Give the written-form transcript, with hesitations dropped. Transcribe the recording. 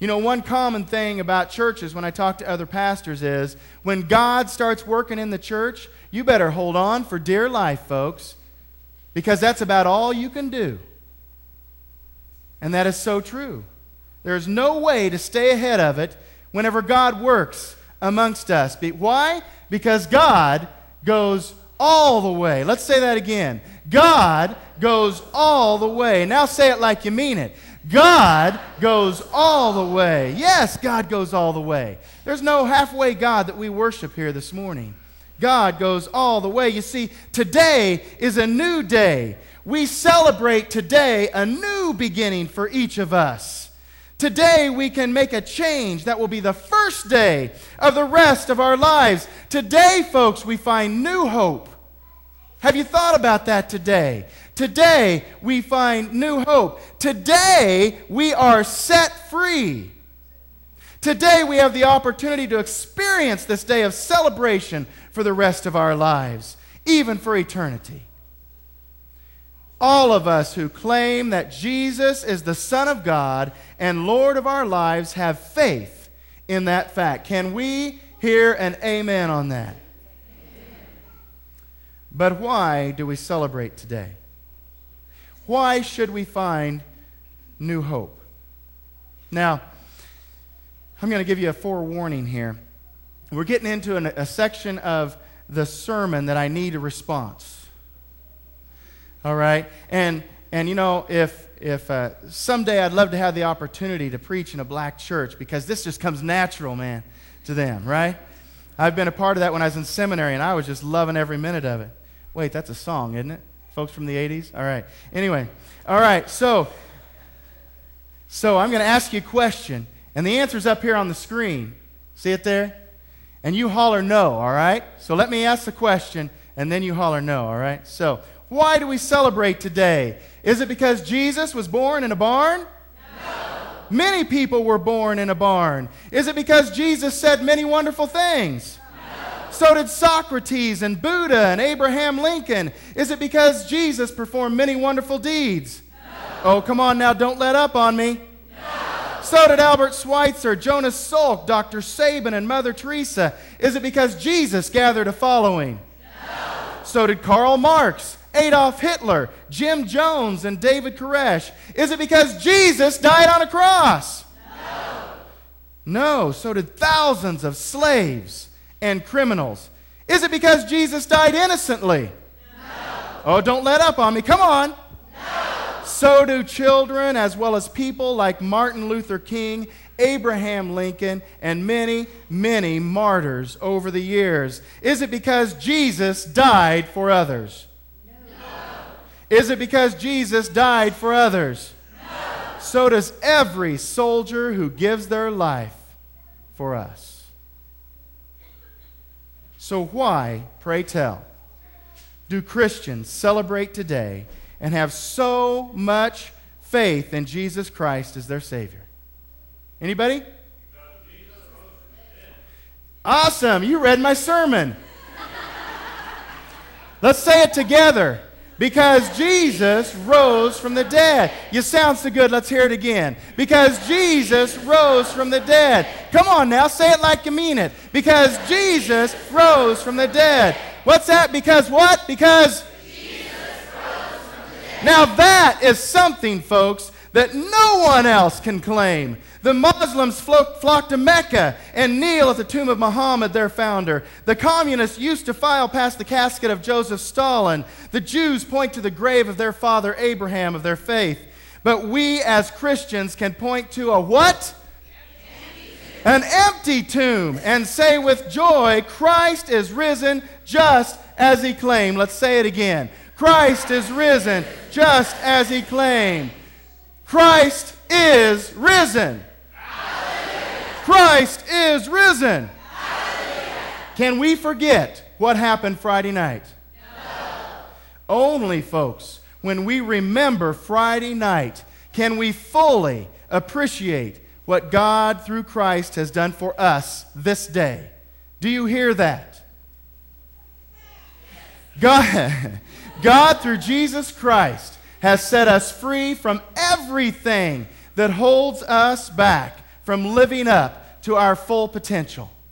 You know, one common thing about churches when I talk to other pastors is when God starts working in the church, you better hold on for dear life, folks, because that's about all you can do. And that is so true. There's no way to stay ahead of it whenever God works amongst us. Why? Because God goes all the way. Let's say that again. God goes all the way. Now say it like you mean it. God goes all the way. Yes, God goes all the way. There's no halfway God that we worship here this morning. God goes all the way. You see, today is a new day. We celebrate today a new beginning for each of us. Today we can make a change that will be the first day of the rest of our lives. Today, folks, we find new hope. Have you thought about that today? Today we find new hope. Today we are set free. Today we have the opportunity to experience this day of celebration for the rest of our lives, even for eternity. All of us who claim that Jesus is the Son of God and Lord of our lives have faith in that fact. Can we hear an amen on that? But why do we celebrate today? Why should we find new hope? Now, I'm going to give you a forewarning here. We're getting into a section of the sermon that I need a response. All right? And you know, if someday I'd love to have the opportunity to preach in a black church, because this just comes natural, man, to them, right? I've been a part of that when I was in seminary, and I was just loving every minute of it. Wait, that's a song, isn't it? Folks from the 80s? All right. Anyway, all right, so I'm going to ask you a question, and the answer's up here on the screen. See it there? And you holler no, all right? So let me ask the question, and then you holler no, all right? So, why do we celebrate today? Is it because Jesus was born in a barn? No. Many people were born in a barn. Is it because Jesus said many wonderful things? So did Socrates and Buddha and Abraham Lincoln. Is it because Jesus performed many wonderful deeds? No. Oh, come on now, don't let up on me. No. So did Albert Schweitzer, Jonas Salk, Dr. Sabin, and Mother Teresa. Is it because Jesus gathered a following? No. So did Karl Marx, Adolf Hitler, Jim Jones, and David Koresh. Is it because Jesus died on a cross? No. No, so did thousands of slaves and criminals. Is it because Jesus died innocently? No. Oh, don't let up on me. Come on. No. So do children, as well as people like Martin Luther King, Abraham Lincoln, and many, many martyrs over the years. Is it because Jesus died for others? No. Is it because Jesus died for others? No. So does every soldier who gives their life for us. So why, pray tell, do Christians celebrate today and have so much faith in Jesus Christ as their Savior? Anybody? Awesome, you read my sermon. Let's say it together. Because Jesus rose from the dead. You sound so good, let's hear it again. Because Jesus rose from the dead. Come on now, say it like you mean it. Because Jesus rose from the dead. What's that? Because what? Because Jesus rose from the dead. Now that is something, folks, that no one else can claim. The Muslims flock to Mecca and kneel at the tomb of Muhammad, their founder. The communists used to file past the casket of Joseph Stalin. The Jews point to the grave of their father Abraham of their faith. But we as Christians can point to a what? An empty tomb, and say with joy, Christ is risen just as he claimed. Let's say it again. Christ is risen just as he claimed. Christ is risen. Christ is risen. Hallelujah. Can we forget what happened Friday night? No. Only, folks, when we remember Friday night, can we fully appreciate what God through Christ has done for us this day. Do you hear that? God through Jesus Christ has set us free from everything that holds us back from living up to our full potential.